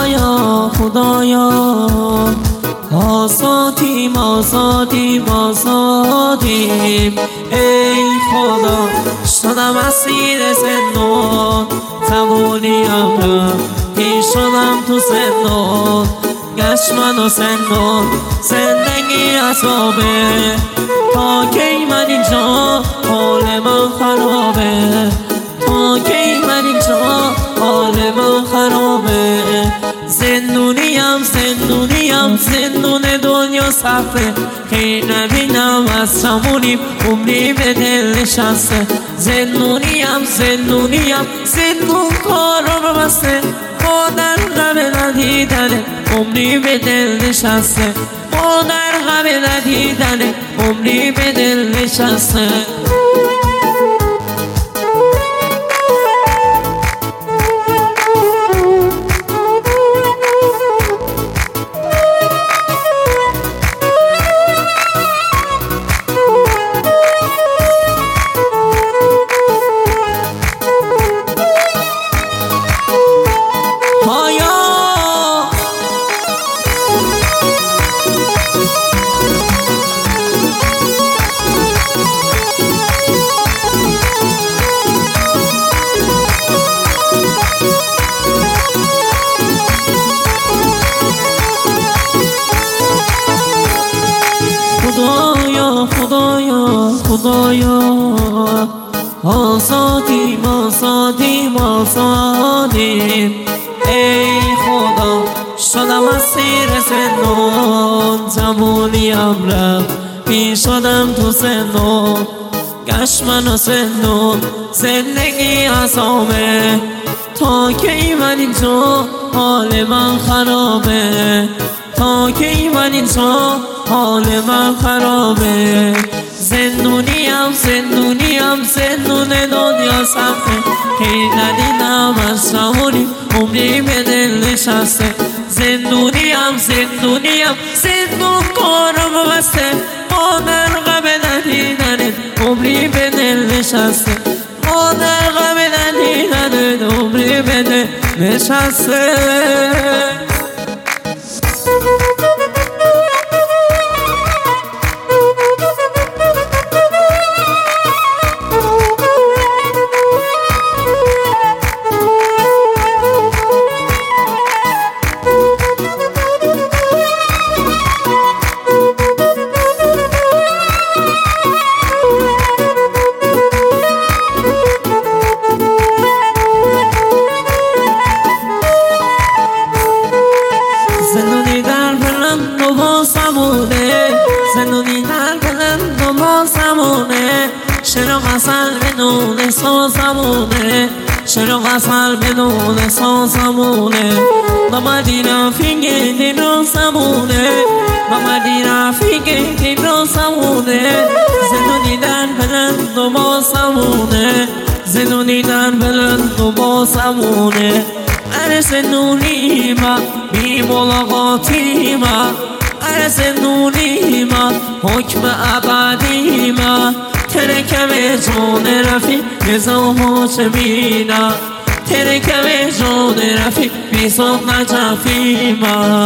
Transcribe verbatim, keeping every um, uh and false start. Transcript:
خدایا خدایا آزادیم آزادیم آزادیم ای خدا شدم اسیر زندان زبونیم رفتی شدم تو زندان گشت منو زندان زندگی عذابه تا کی من اینجا حال من خرابه تا کی من اینجا حال من خرابه زندونیم زندونیم زندون دنیا صفه که نبینم از چمونیم عمری به دل نشسته زندونیم زندونیم زندون کارو بسته مادر غم ندیدنه عمری به دل نشسته مادر غم ندیدنه عمری به دل نشسته خدایا خدایا خدایا آزادیم آزادیم آزادیم ای خدا شدم اسیر زندان زبونیم رفتی شدم تو زندان گشت منو زندان زندگی عذابه تا کی من اینجا حال من خرابه تا کی من اینجا حال من خرابه زندونیم زندونیم زندون دنیا صفه که ندیدم از چمونیم عمری به دل نشسته زندونیم زندونیم زندون کارم بسته مادر غم ندیدنه عمری به دل نشسته مادر غم ندیدنه عمری به دل نشسته زندونی در بلند و باسمونه زندونی در بلند و باسمونه شعر و غزل بدون سازمونه شعر و غزل بدون سازمونه بامدی رفیق دین رو زمونه بامدی رفیق دین رو زمونه زندونی در بلند و باسمونه زندونی در بلند و باسمونه عرض نونیما بی ملاقاتیما عرض نونیما حکم ابدیما ترکم جون رفیق بزاهاش بینا ترکم جون رفیق بی صد نجفیما